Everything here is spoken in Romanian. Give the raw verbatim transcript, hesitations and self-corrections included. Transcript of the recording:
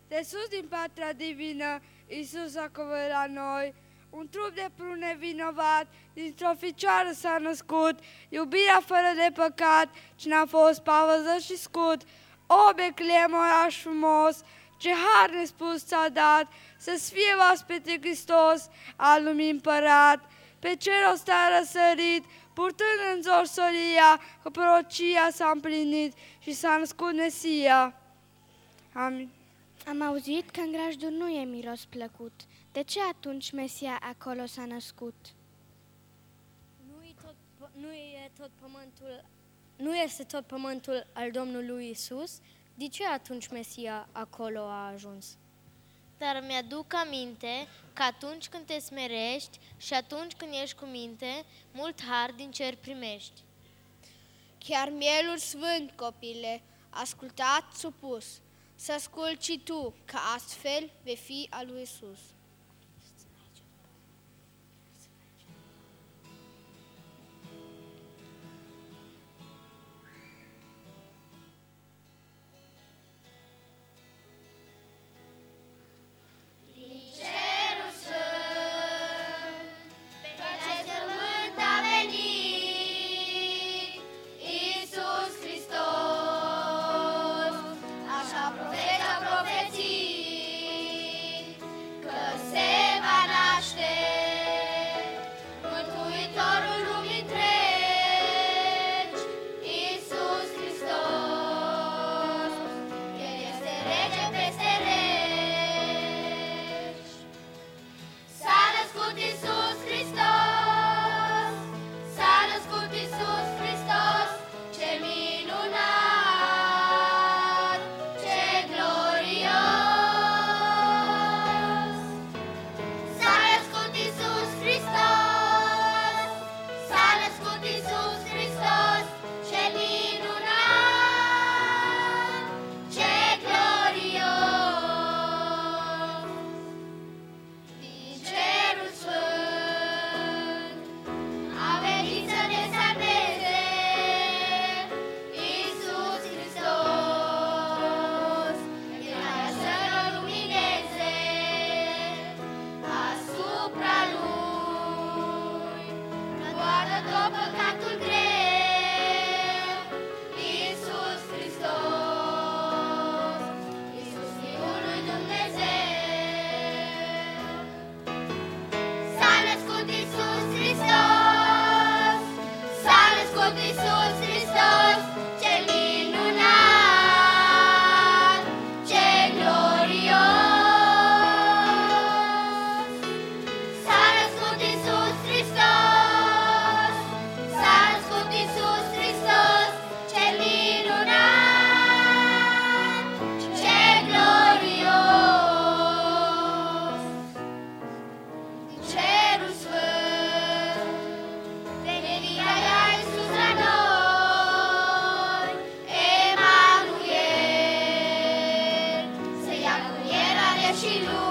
De sus din patria divină, Iisus a coborât la noi. Un trup de prun nevinovat, dintr-o ficioară s-a născut, iubirea fără de păcat, ce n-a fost pavăză și scut. O, Betleem, oraș frumos, ce har nespus ți-a dat, să-ți fie oaspete Hristos, al lumii împărat. Pe cer o stea răsărit, purtând în zor solia, că prorocia s-a împlinit și s-a născut Mesia. Amin. Am auzit că în grajdul nu e miros plăcut. De ce atunci Mesia acolo s-a născut? Nu e tot, nu e tot pământul, nu este tot pământul al Domnului Iisus? De ce atunci Mesia acolo a ajuns? Dar mi-aduc aminte că atunci când te smerești și atunci când ești cu minte, mult har din cer primești. Chiar mielul sfânt, copile, ascultați supus, să asculți și tu, că astfel vei fi al lui Iisus. Și